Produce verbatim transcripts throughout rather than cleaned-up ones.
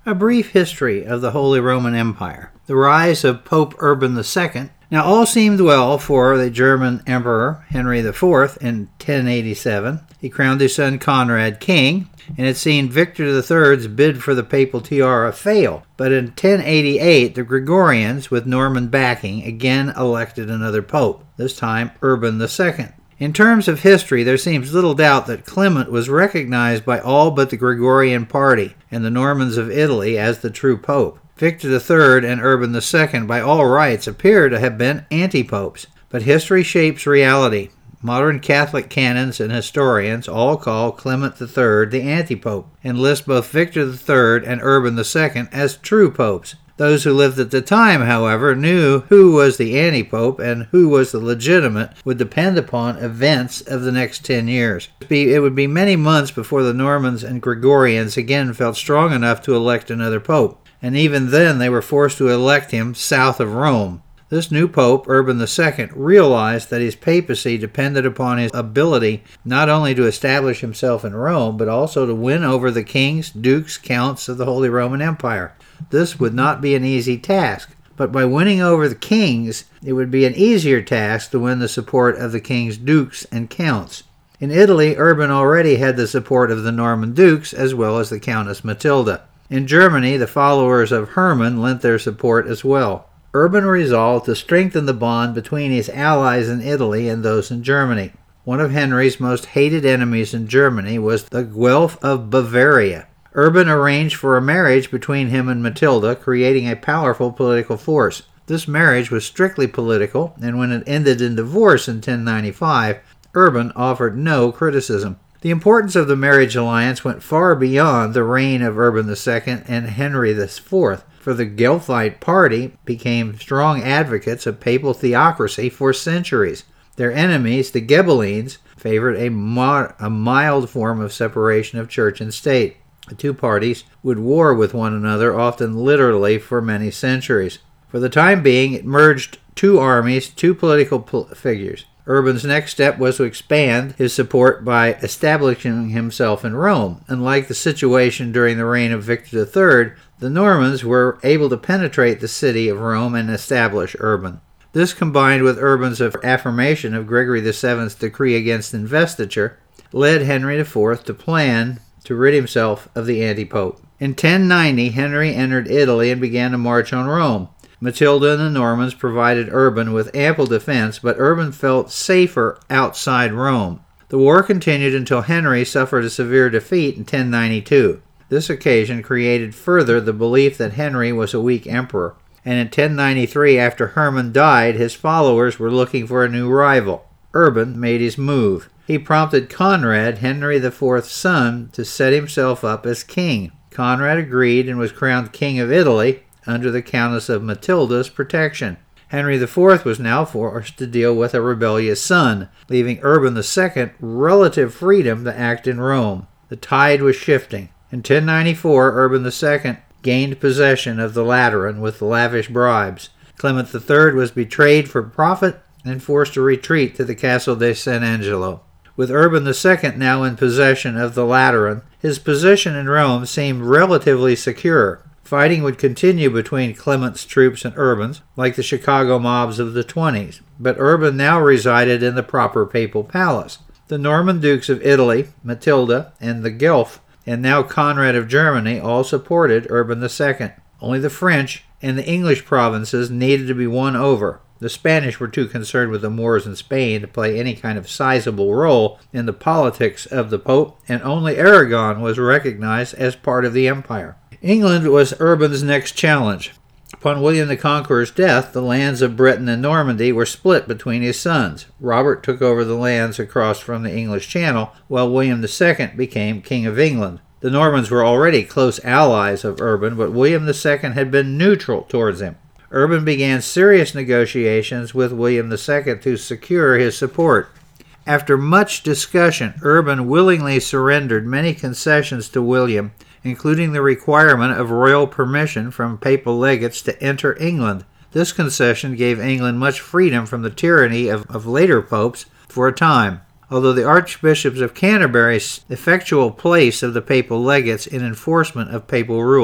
A brief history of the Holy Roman Empire. The rise of Pope Urban the Second. Now all seemed well for the German Emperor Henry the Fourth in ten eighty-seven. He crowned his son Conrad king, and had seen Victor the Third's bid for the papal tiara fail. But in ten eighty-eight, the Gregorians, with Norman backing, again elected another pope, this time Urban the Second. In terms of history, there seems little doubt that Clement was recognized by all but the Gregorian party and the Normans of Italy as the true pope. Victor the Third and Urban the Second, by all rights, appear to have been anti-popes. But history shapes reality. Modern Catholic canons and historians all call Clement the Third the anti-pope, and list both Victor the Third and Urban the Second as true popes. Those who lived at the time, however, knew who was the anti-pope and who was the legitimate would depend upon events of the next ten years. It would be many months before the Normans and Gregorians again felt strong enough to elect another pope, and even then they were forced to elect him south of Rome. This new pope, Urban the Second, realized that his papacy depended upon his ability not only to establish himself in Rome, but also to win over the kings, dukes, counts of the Holy Roman Empire. This would not be an easy task, but by winning over the kings, it would be an easier task to win the support of the kings, dukes, and counts. In Italy, Urban already had the support of the Norman dukes as well as the Countess Matilda. In Germany, the followers of Hermann lent their support as well. Urban resolved to strengthen the bond between his allies in Italy and those in Germany. One of Henry's most hated enemies in Germany was the Guelph of Bavaria. Urban arranged for a marriage between him and Matilda, creating a powerful political force. This marriage was strictly political, and when it ended in divorce in ten ninety-five, Urban offered no criticism. The importance of the marriage alliance went far beyond the reign of Urban the Second and Henry the Fourth, for the Guelphite party became strong advocates of papal theocracy for centuries. Their enemies, the Ghibellines, favored a, mod- a mild form of separation of church and state. The two parties would war with one another, often literally, for many centuries. For the time being, it merged two armies, two political pol- figures. Urban's next step was to expand his support by establishing himself in Rome. Unlike the situation during the reign of Victor the Third, the Normans were able to penetrate the city of Rome and establish Urban. This, combined with Urban's affirmation of Gregory the Seventh's decree against investiture, led Henry the Fourth to plan to rid himself of the anti-pope. In ten ninety, Henry entered Italy and began to march on Rome. Matilda and the Normans provided Urban with ample defense, but Urban felt safer outside Rome. The war continued until Henry suffered a severe defeat in ten ninety-two. This occasion created further the belief that Henry was a weak emperor, and in ten ninety-three, after Hermann died, his followers were looking for a new rival. Urban made his move. He prompted Conrad, Henry the Fourth's son, to set himself up as king. Conrad agreed and was crowned king of Italy under the Countess of Matilda's protection. Henry the Fourth was now forced to deal with a rebellious son, leaving Urban the Second relative freedom to act in Rome. The tide was shifting. In ten ninety-four, Urban the Second gained possession of the Lateran with lavish bribes. Clement the Third was betrayed for profit and forced to retreat to the Castle di San Angelo. With Urban the Second now in possession of the Lateran, his position in Rome seemed relatively secure. Fighting would continue between Clement's troops and Urban's, like the Chicago mobs of the twenties, but Urban now resided in the proper papal palace. The Norman dukes of Italy, Matilda, and the Guelph, and now Conrad of Germany, all supported Urban the Second. Only the French and the English provinces needed to be won over. The Spanish were too concerned with the Moors in Spain to play any kind of sizable role in the politics of the Pope, and only Aragon was recognized as part of the empire. England was Urban's next challenge. Upon William the Conqueror's death, the lands of Britain and Normandy were split between his sons. Robert took over the lands across from the English Channel, while William the Second became King of England. The Normans were already close allies of Urban, but William the Second had been neutral towards him. Urban began serious negotiations with William the Second to secure his support. After much discussion, Urban willingly surrendered many concessions to William, including the requirement of royal permission from papal legates to enter England. This concession gave England much freedom from the tyranny of, of later popes for a time, although the archbishops of Canterbury's effectual place of the papal legates in enforcement of papal rules.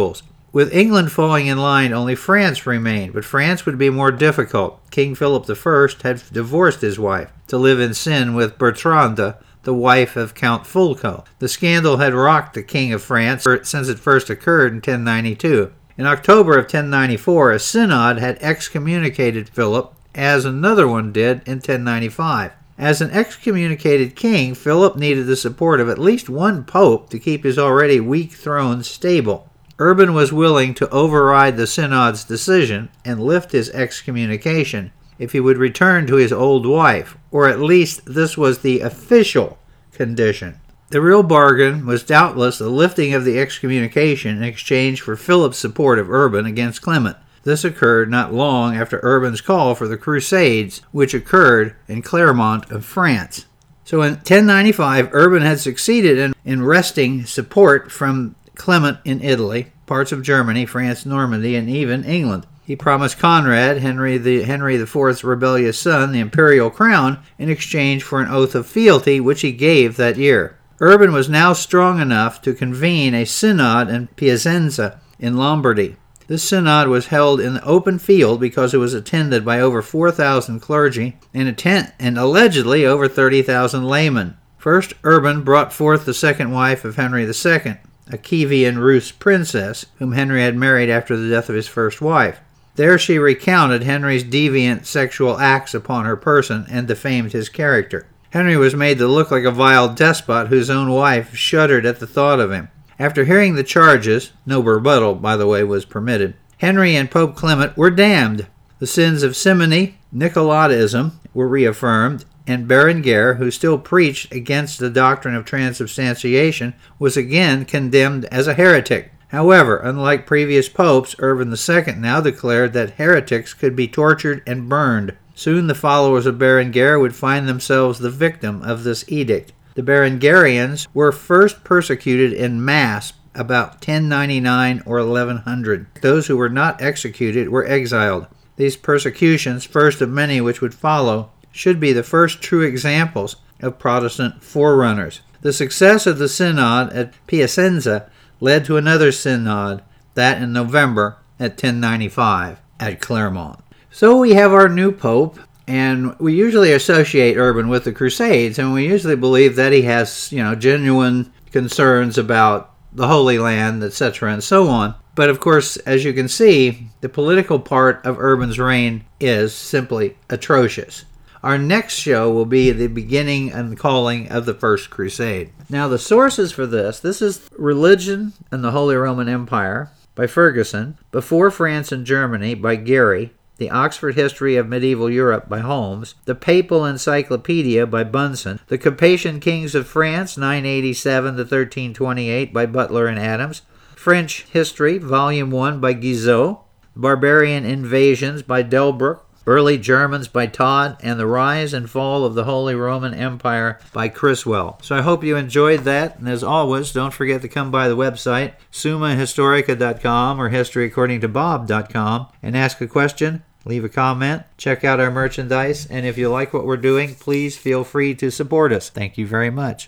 With England falling in line, only France remained, but France would be more difficult. King Philip the First had divorced his wife to live in sin with Bertrande, the wife of Count Fulco. The scandal had rocked the King of France since it first occurred in ten ninety-two. In October of ten ninety-four, a synod had excommunicated Philip, as another one did in ten ninety-five. As an excommunicated king, Philip needed the support of at least one pope to keep his already weak throne stable. Urban was willing to override the synod's decision and lift his excommunication if he would return to his old wife, or at least this was the official condition. The real bargain was doubtless the lifting of the excommunication in exchange for Philip's support of Urban against Clement. This occurred not long after Urban's call for the Crusades, which occurred in Clermont of France. So in ten ninety-five, Urban had succeeded in, in wresting support from Clement in Italy, parts of Germany, France, Normandy, and even England. He promised Conrad, Henry the Henry the Fourth's rebellious son, the imperial crown in exchange for an oath of fealty, which he gave that year. Urban was now strong enough to convene a synod in Piacenza in Lombardy. This synod was held in the open field because it was attended by over four thousand clergy and, attend- and allegedly over thirty thousand laymen. First, Urban brought forth the second wife of Henry the Second, a Kievan Rus princess, whom Henry had married after the death of his first wife. There she recounted Henry's deviant sexual acts upon her person and defamed his character. Henry was made to look like a vile despot whose own wife shuddered at the thought of him. After hearing the charges, no rebuttal, by the way, was permitted, Henry and Pope Clement were damned. The sins of simony, Nicolaitism, were reaffirmed, and Berengar, who still preached against the doctrine of transubstantiation, was again condemned as a heretic. However, unlike previous popes, Urban the Second now declared that heretics could be tortured and burned. Soon the followers of Berengar would find themselves the victim of this edict. The Berengarians were first persecuted en masse about ten ninety-nine or eleven hundred. Those who were not executed were exiled. These persecutions, first of many which would follow, should be the first true examples of Protestant forerunners. The success of the synod at Piacenza led to another synod, that in November at ten ninety-five at Clermont. So we have our new pope, and we usually associate Urban with the Crusades, and we usually believe that he has, you know, genuine concerns about the Holy Land, et cetera, and so on. But of course, as you can see, the political part of Urban's reign is simply atrocious. Our next show will be the beginning and calling of the First Crusade. Now, the sources for this, this is Religion and the Holy Roman Empire by Ferguson, Before France and Germany by Gary, The Oxford History of Medieval Europe by Holmes, The Papal Encyclopedia by Bunsen, The Capetian Kings of France, nine eighty-seven to thirteen twenty-eight by Butler and Adams, French History, Volume one by Guizot, Barbarian Invasions by Delbruck, Early Germans by Todd, and The Rise and Fall of the Holy Roman Empire by Criswell. So I hope you enjoyed that, and as always, don't forget to come by the website, summa historica dot com or history according to bob dot com, and ask a question, leave a comment, check out our merchandise, and if you like what we're doing, please feel free to support us. Thank you very much.